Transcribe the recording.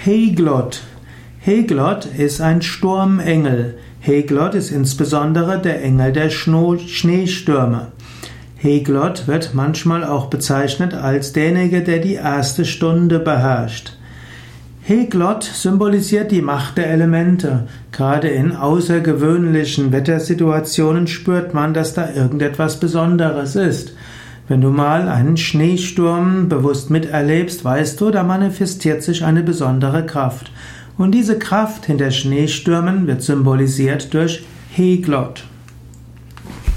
Heglot. Heglot ist ein Sturmengel. Heglot ist insbesondere der Engel der Schneestürme. Heglot wird manchmal auch bezeichnet als derjenige, der die erste Stunde beherrscht. Heglot symbolisiert die Macht der Elemente. Gerade in außergewöhnlichen Wettersituationen spürt man, dass da irgendetwas Besonderes ist. Wenn du mal einen Schneesturm bewusst miterlebst, weißt du, da manifestiert sich eine besondere Kraft. Und diese Kraft hinter Schneestürmen wird symbolisiert durch Heglot.